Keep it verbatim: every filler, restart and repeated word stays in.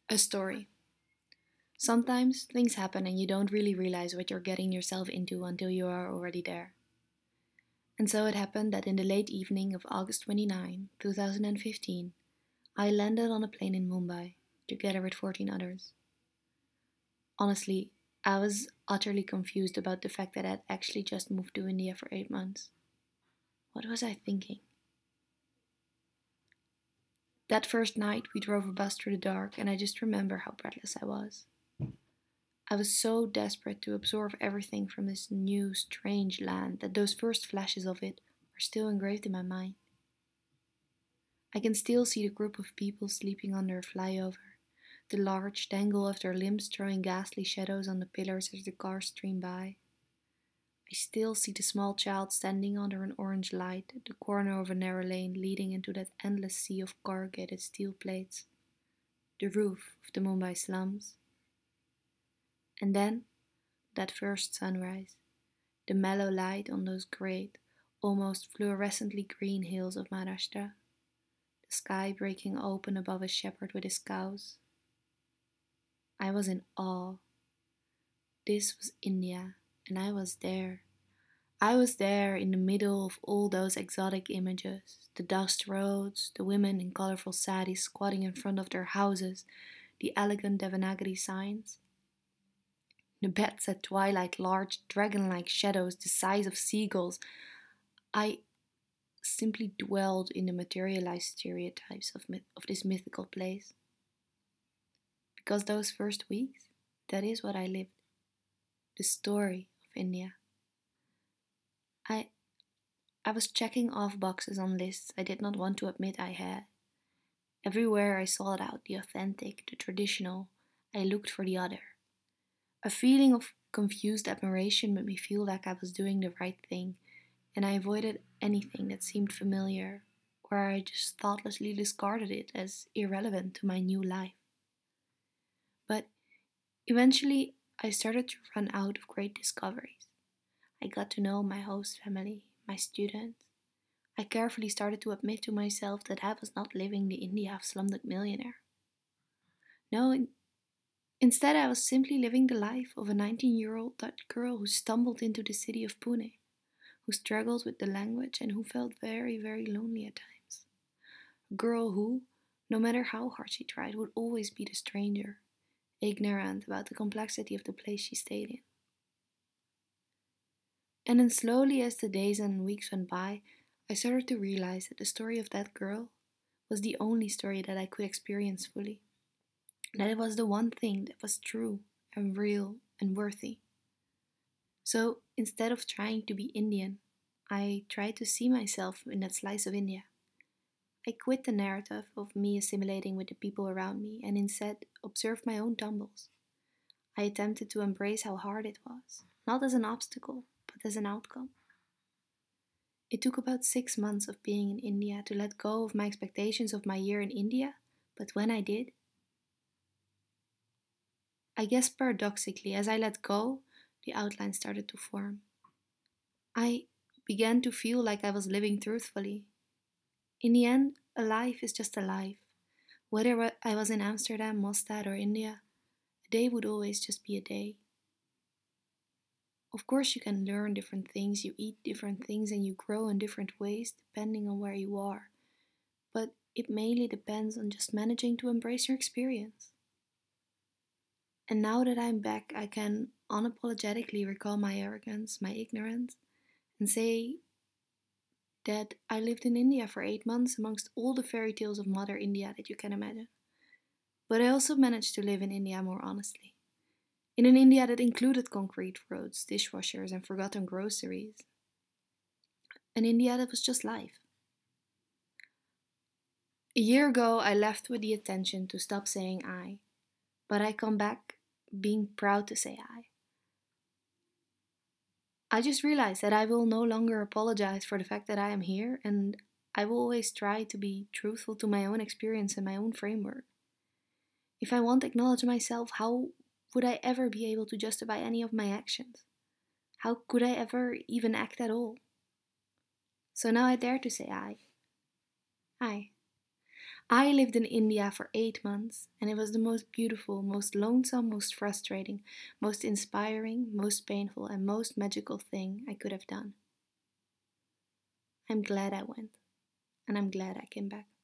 A story. Sometimes things happen and you don't really realize what you're getting yourself into until you are already there. And so it happened that in the late evening of August twenty-ninth, twenty fifteen, I landed on a plane in Mumbai, together with fourteen others. Honestly, I was utterly confused about the fact that I'd actually just moved to India for eight months. What was I thinking? That first night, we drove a bus through the dark, and I just remember how breathless I was. I was so desperate to absorb everything from this new, strange land that those first flashes of it are still engraved in my mind. I can still see the group of people sleeping under a flyover, the large tangle of their limbs throwing ghastly shadows on the pillars as the cars stream by. I still see the small child standing under an orange light at the corner of a narrow lane leading into that endless sea of corrugated steel plates, the roof of the Mumbai slums. And then, that first sunrise, the mellow light on those great, almost fluorescently green hills of Maharashtra, the sky breaking open above a shepherd with his cows. I was in awe. This was India, and I was there. I was there in the middle of all those exotic images, the dust roads, the women in colorful saris squatting in front of their houses, the elegant Devanagari signs. The beds at twilight, large dragon-like shadows the size of seagulls. I simply dwelled in the materialized stereotypes of, myth- of this mythical place. Because those first weeks, that is what I lived. The story of India. I I was checking off boxes on lists I did not want to admit I had. Everywhere I sought out the authentic, the traditional, I looked for the other. A feeling of confused admiration made me feel like I was doing the right thing, and I avoided anything that seemed familiar, or I just thoughtlessly discarded it as irrelevant to my new life. But eventually, I started to run out of great discoveries. I got to know my host family, my students. I carefully started to admit to myself that I was not living the India of Slumdog Millionaire. No, in- instead, I was simply living the life of a nineteen year old Dutch girl who stumbled into the city of Pune, who struggled with the language and who felt very, very lonely at times. A girl who, no matter how hard she tried, would always be the stranger, ignorant about the complexity of the place she stayed in. And then slowly as the days and weeks went by, I started to realize that the story of that girl was the only story that I could experience fully. That it was the one thing that was true and real and worthy. So instead of trying to be Indian, I tried to see myself in that slice of India. I quit the narrative of me assimilating with the people around me and instead observed my own tumbles. I attempted to embrace how hard it was, not as an obstacle, but as an outcome. It took about six months of being in India to let go of my expectations of my year in India, but when I did, I guess paradoxically, as I let go, the outline started to form. I began to feel like I was living truthfully. In the end, a life is just a life. Whether I was in Amsterdam, Mostar, or India, a day would always just be a day. Of course, you can learn different things, you eat different things, and you grow in different ways depending on where you are. But it mainly depends on just managing to embrace your experience. And now that I'm back, I can unapologetically recall my arrogance, my ignorance, and say that I lived in India for eight months amongst all the fairy tales of Mother India that you can imagine. But I also managed to live in India more honestly. In an India that included concrete roads, dishwashers, and forgotten groceries. An India that was just life. A year ago, I left with the intention to stop saying I, but I come back being proud to say I. I just realized that I will no longer apologize for the fact that I am here, and I will always try to be truthful to my own experience and my own framework. If I won't acknowledge myself, how would I ever be able to justify any of my actions? How could I ever even act at all? So now I dare to say I. I. I lived in India for eight months, and it was the most beautiful, most lonesome, most frustrating, most inspiring, most painful, and most magical thing I could have done. I'm glad I went, and I'm glad I came back.